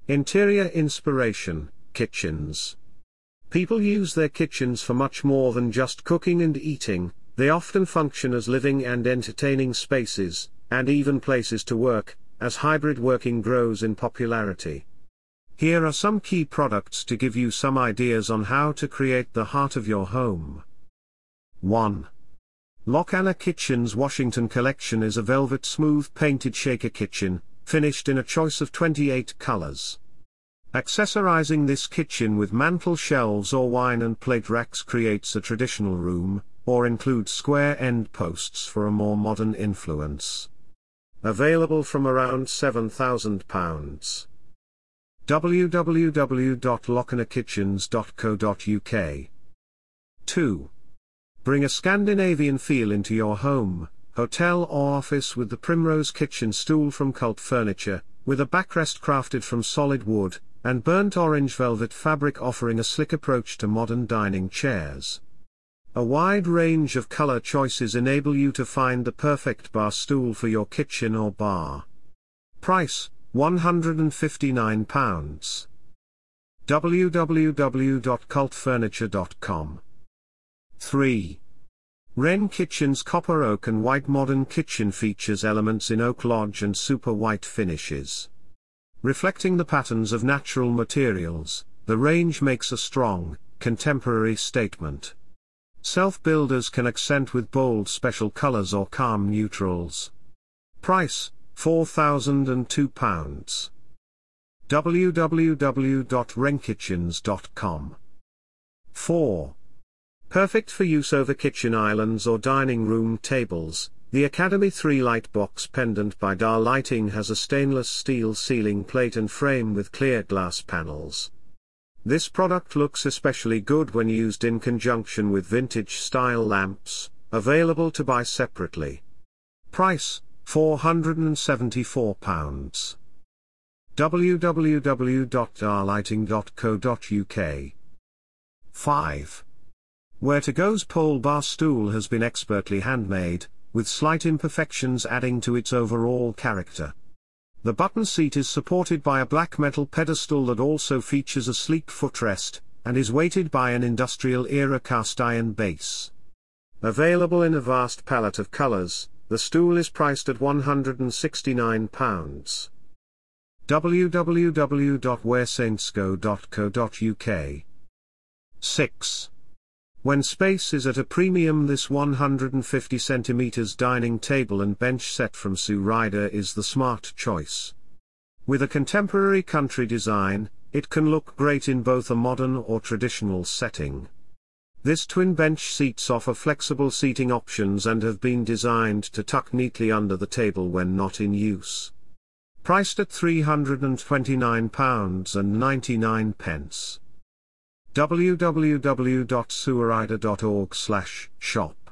Interior inspiration, kitchens. People use their kitchens for much more than just cooking and eating. They often function as living and entertaining spaces, and even places to work, as hybrid working grows in popularity. Here are some key products to give you some ideas on how to create the heart of your home. 1. Locana Kitchens Washington Collection is a velvet smooth painted shaker kitchen, finished in a choice of 28 colors. Accessorizing this kitchen with mantel shelves or wine and plate racks creates a traditional room, or includes square end posts for a more modern influence. Available from around £7,000. www.locanakitchens.co.uk. 2. Bring a Scandinavian feel into your home, hotel or office with the Primrose Kitchen Stool from Cult Furniture, with a backrest crafted from solid wood, and burnt orange velvet fabric offering a slick approach to modern dining chairs. A wide range of color choices enable you to find the perfect bar stool for your kitchen or bar. Price, £159. www.cultfurniture.com. 3. Wren Kitchen's copper oak and white modern kitchen features elements in oak lodge and super white finishes. Reflecting the patterns of natural materials, the range makes a strong, contemporary statement. Self-builders can accent with bold special colors or calm neutrals. Price, £4,002. www.wrenkitchens.com. 4. Perfect for use over kitchen islands or dining room tables, the Academy 3 Light Box Pendant by Dar Lighting has a stainless steel ceiling plate and frame with clear glass panels. This product looks especially good when used in conjunction with vintage-style lamps, available to buy separately. Price, £474. www.darlighting.co.uk. 5. Where to Go's pole bar stool has been expertly handmade, with slight imperfections adding to its overall character. The button seat is supported by a black metal pedestal that also features a sleek footrest, and is weighted by an industrial-era cast-iron base. Available in a vast palette of colors, the stool is priced at £169. www.wheresaintsgo.co.uk. 6. When space is at a premium, this 150 cm dining table and bench set from Sue Ryder is the smart choice. With a contemporary country design, it can look great in both a modern or traditional setting. This twin bench seats offer flexible seating options and have been designed to tuck neatly under the table when not in use. Priced at £329.99. www.sueryder.org/shop